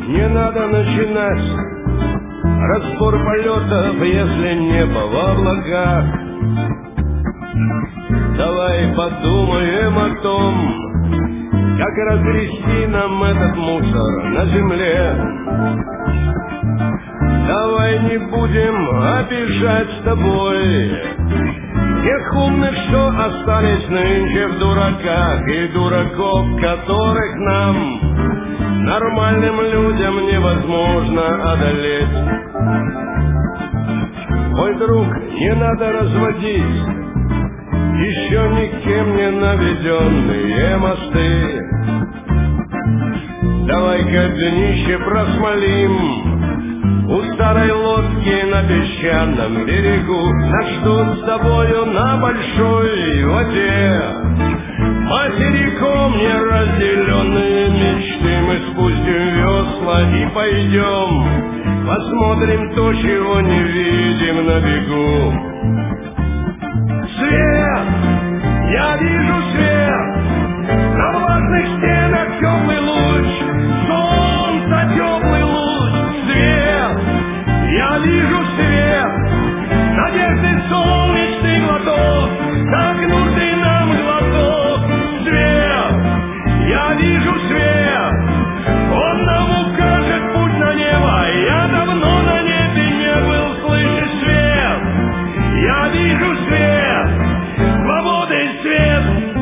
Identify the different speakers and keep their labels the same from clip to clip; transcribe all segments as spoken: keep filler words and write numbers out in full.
Speaker 1: не надо начинать разбор полетов, если небо в облаках. Давай подумаем о том, как разгрести нам этот мусор на земле. Давай не будем обижать с тобой тех умных, что остались нынче в дураках, и дураков, которых нам, нормальным людям, невозможно одолеть. Мой друг, не надо разводить еще никем не наведенные мосты. Давай-ка днище просмолим у старой лодки на песчаном берегу. Нас ждут с тобою на большой воде материком неразделенные мечты. Мы спустим весла и пойдем, посмотрим то, чего не видим на бегу. Свет! Я вижу свет! На влажных стенах теплый луч, солнца теплый луч. Свет! Я вижу свет! Надежды солнечный глоток, так нужный нам глоток. Свет! Я вижу свет! Он нам укажет путь на небо. Я давно на небе не был, слышишь, свет! Я вижу свет! Свободы свет!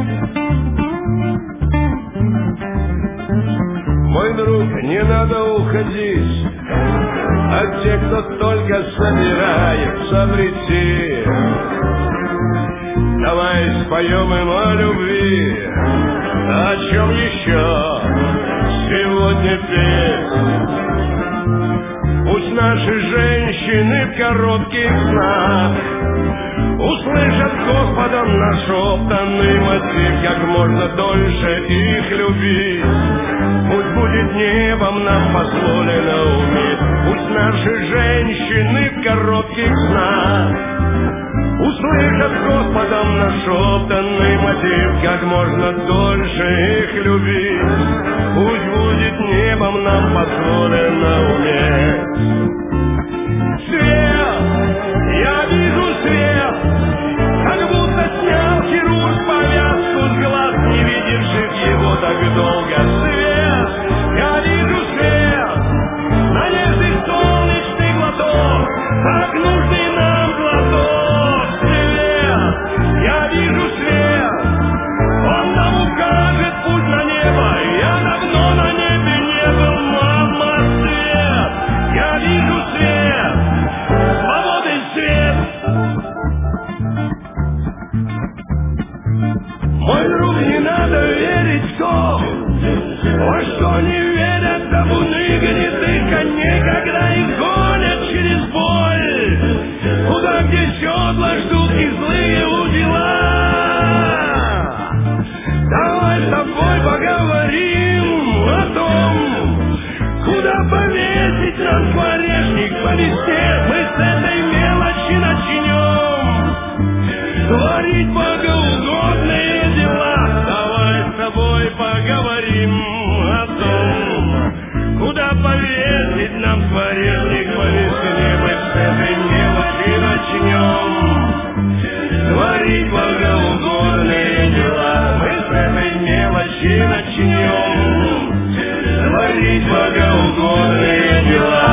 Speaker 1: Мой друг, не надо уходить от тех, кто только собирается прийти. Давай споем им о любви, о чем еще сегодня петь. Пусть наши женщины в коротких снах услышат Господом нашептанный мотив, как можно дольше их любить. Пусть будет небом нам позволено уметь. Пусть наши женщины в коротких снах услышат Господом нашептанный мотив, как можно дольше их любить. Пусть будет небом нам позволено уметь. Свет! Я вижу свет! Как будто снял хирург повязку с глаз, не видевших его так долго. Свет! Я вижу свет! Надежды солнечный глоток, так нужный нам глоток. Свет! Я вижу свет! Он нам укажет путь на небо. Я давно на небе не был, мама, свет! Я вижу свет! Свободный свет! Мой друг, не надо верить в то, во что не верят табуны гнедых коней, когда их гонят через боль, куда где седла ждут их злые удила. Давай с тобой поговорим о том, куда повесить нам скворечник по весне. Мы с этой мелочи начнем творить богоугодные дела. Давай с тобой поговорим о том, куда повесить нам скворечник по весне. Мы с этой мелочи начнем творить богоугодные дела. Мы с этой мелочи начнем творить богоугодные дела.